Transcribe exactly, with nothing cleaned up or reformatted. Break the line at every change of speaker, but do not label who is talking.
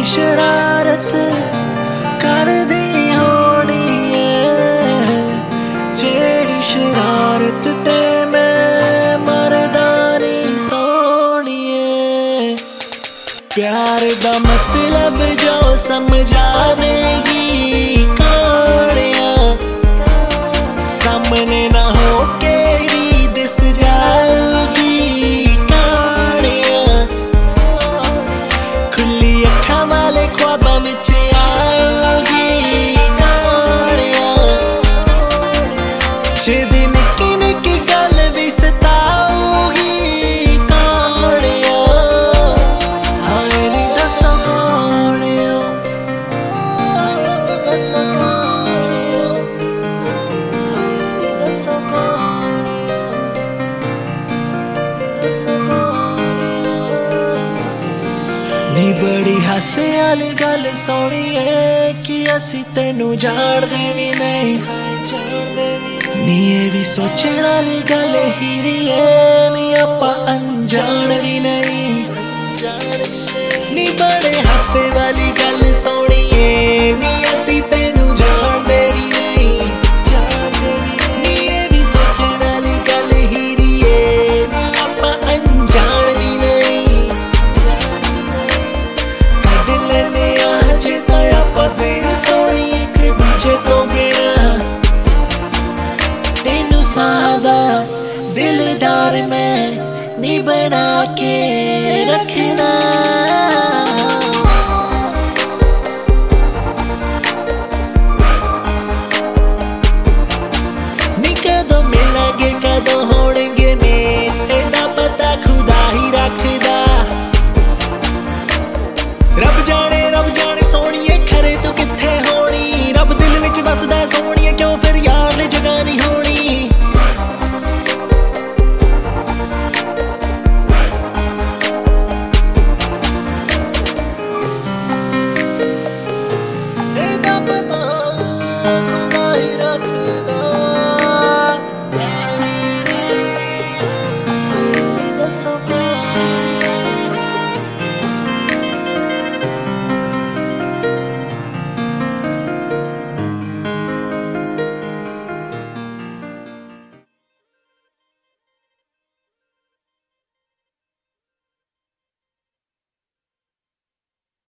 शरारत कर दी होनी है, जेड़ी शरारत ते मैं मरदा नहीं सोनिए। प्यार दा मतलब जो समझावेगी कहानियां, सामने ना होके भी दिस जाएगी कहानियां। खुली अखा वाले ख्वाबा विच आएगी कहानियां, जेदी निक्की निक्की गल भी सताऊगी कहानियां। हाय नी दस्सां कहानियां, हाय नी दस्सां कहानियां, हाय नी दस्सां कहानियां, दस्सां कहानियां। नी बड़ी हासे वाली गल सोनी है कि असी तेनू जाणदे भी नहीं, नी ये भी सोचण वाली गल हीरी है, नी आपां अनजान भी नहीं। नी बड़े हासे वाली गल सोनी